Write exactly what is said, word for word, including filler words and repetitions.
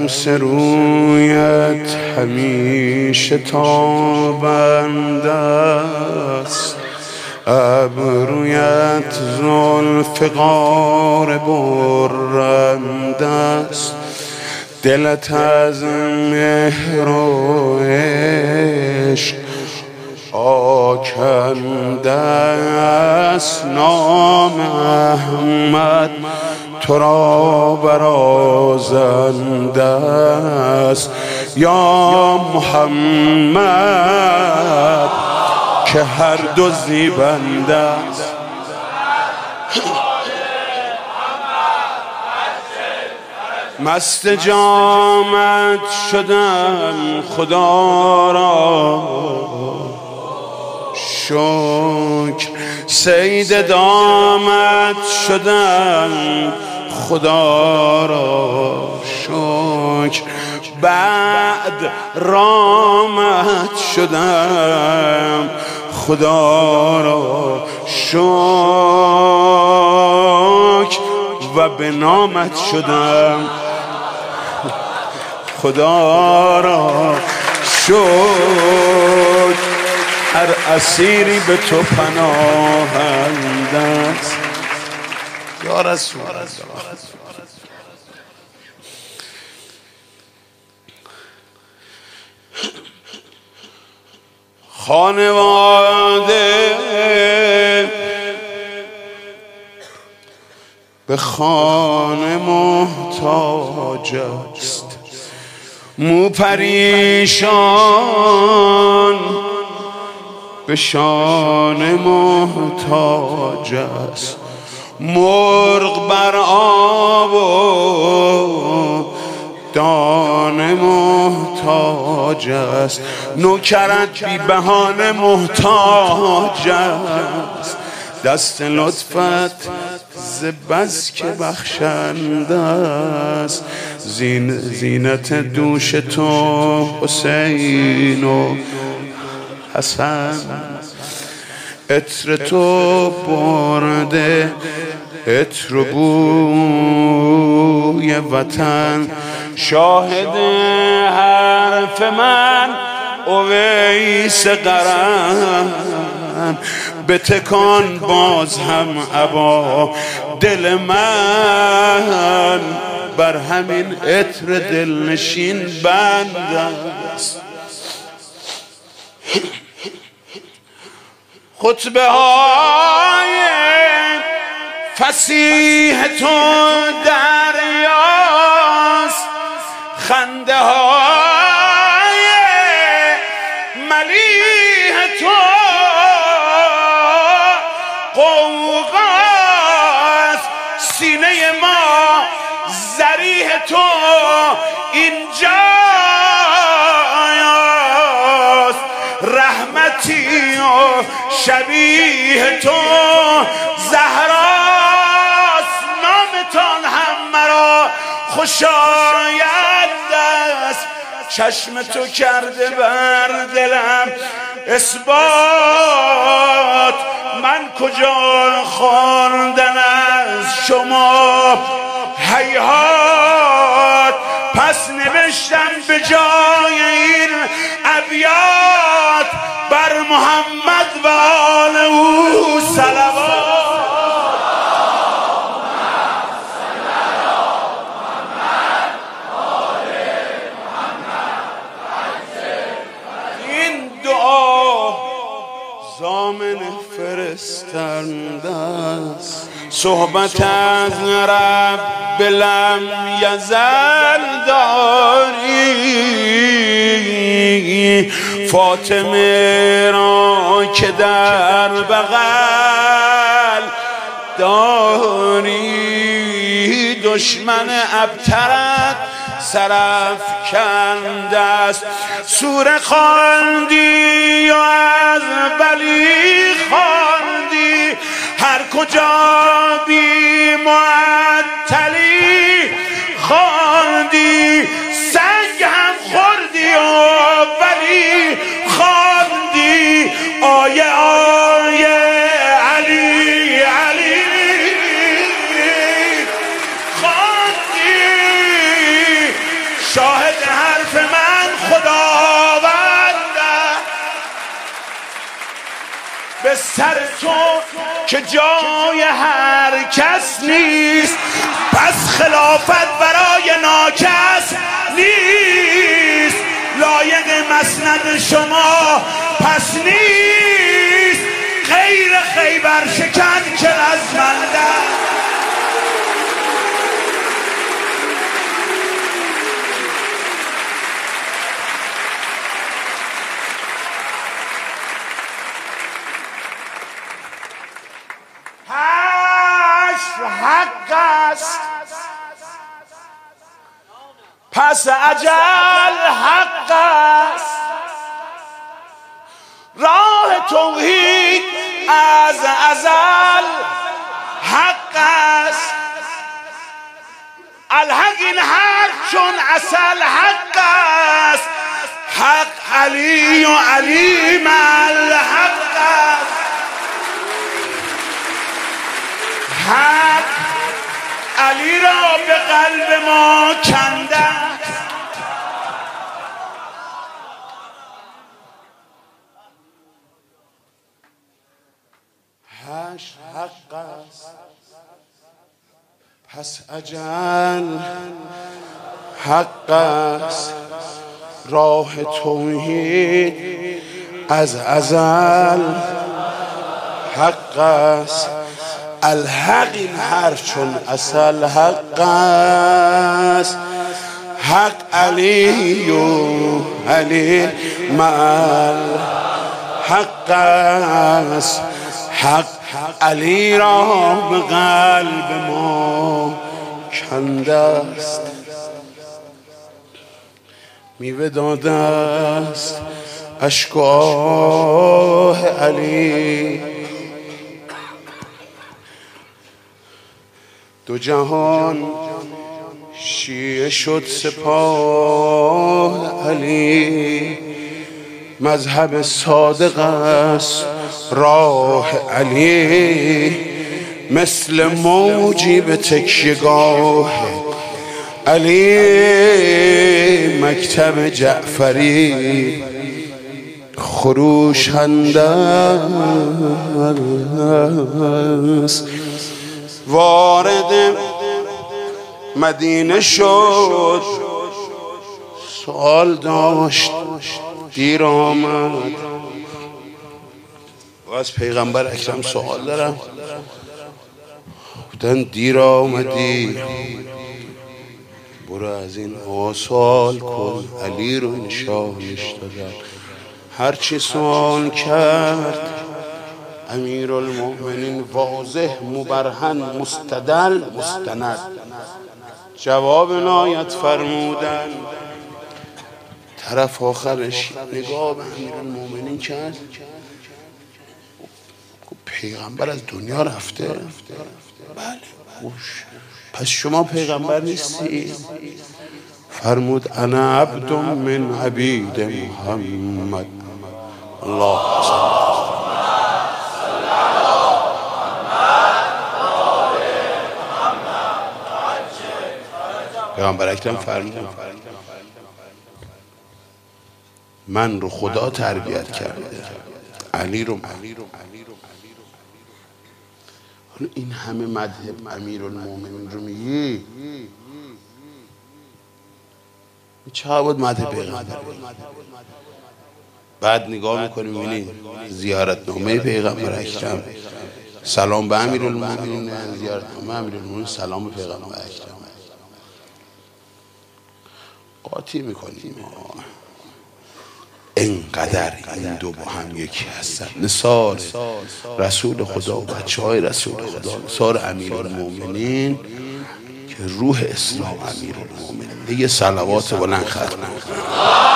شمس رویت همیشه تابنده است، ابرویت ذوالفقار برنده است، دلت از مهر و عشق آکنده است، نام احمد تو را برازنده است. یا محمد که هر دو زیبنده است. مست جامت شدم خدا را شکر، صید دامت شدم خدا را شکر، بعد رامت شدم خدا را شکر، و به نامت شدم خدا را شکر. هر اسیری به تو پناهنده است یا رسول الله. خانواده به خانه محتاج است، مو پریشان به شانه محتاج است، مرغ بر آب و دانه محتاج است، نوکرت بی بهانه محتاج است، دست لطفت ز بس که بخشنده است، زین زینت دوش تو حسین و حسن، عطر تو برده عطر و بوی وطن، شاهد حرف من اویس قرن، بتکان باز هم ابا دل من، بر همین عطر دلنشین بند است. خطبه های فصیح تو دریاست، خنده های ملیح تو قوقاست، سینه ما ضریح تو اینجاست، رحمتی و شبیه تو زهراست، نامتان هم مرا خوشایند است، چشم تو کرده بر دلم اثبات، من کجا خواندن از شما هیهات، پس نوشتم به جای این ابیات بر محمد و آل او صلوات. این دعا ضامن فرستنده است، صحبت از رب لم یزل داری، فاطمه را که در بغل داری، دشمن ابترت سرافکنده است، سوره خواندی و از ولی خواندی، هر کجا بی معطلی خواندی، سنگ هم خوردی و ولی خواندی، آیه آیه علی علی خواندی، سر تو که جای هر کس نیست، پس خلافت برای ناکس نیست، لایق مسند شما پس نیست، غیر خیبر شکن که رزمنده. حق است پس اجل حق است، راه توحید از ازل حق است، الحق این حق چون اصل حق است، حق علی و علی مع الحق است، حق علی را به قلب ما کنده. هش حق است پس اجل حق است، راه توحید از ازل حق است، الحق این حرف چون اصل حق است، حق علی و علی مع حق است، حق علی را به قلب ما کنده است، میوه داده است اشک و آه علی، دو جهان شیعه شد سپاه علی، مذهب صادق است راه علی، مثل موجی به تکیهگاه علی، مکتب جعفری خروشنده است، وارد مدینه شد سوال داشت دیر آمد، و از پیغمبر اکرم سوال دارم، بودن دیر آمدی، برو از این ها سوال کن. علی رو این شاهش دادن، هرچی سوال کرد امیرالمؤمنین واضح مبرهن مستدل مستند جواب نایت فرمودن. طرف آخرش نگاه به امیرالمؤمنین کرد، پیغمبر از دنیا رفته؟ بله. پس شما پیغمبر نیستی؟ فرمود انا عبد من عبید محمد. الله پیغمبر اکرم فرمود من رو خدا تربیت کرده، علی رو این همه مذهب امیرالمومنین رو میگی، چه بود مذهب پیغمبر؟ بعد نگاه میکنیم میبینی زیارتنامه پیغمبر اکرم سلام به امیرالمومنین، زیارتنامه امیرالمومنین سلام به پیغمبر اکرم. قاطی میکنیم اینقدر این دو با هم یکی هستن، نثار رسول خدا و بچه های رسول خدا، نثار امیرالمومنین که روح اسلام امیرالمومنین. دیگه صلوات بلند ختم.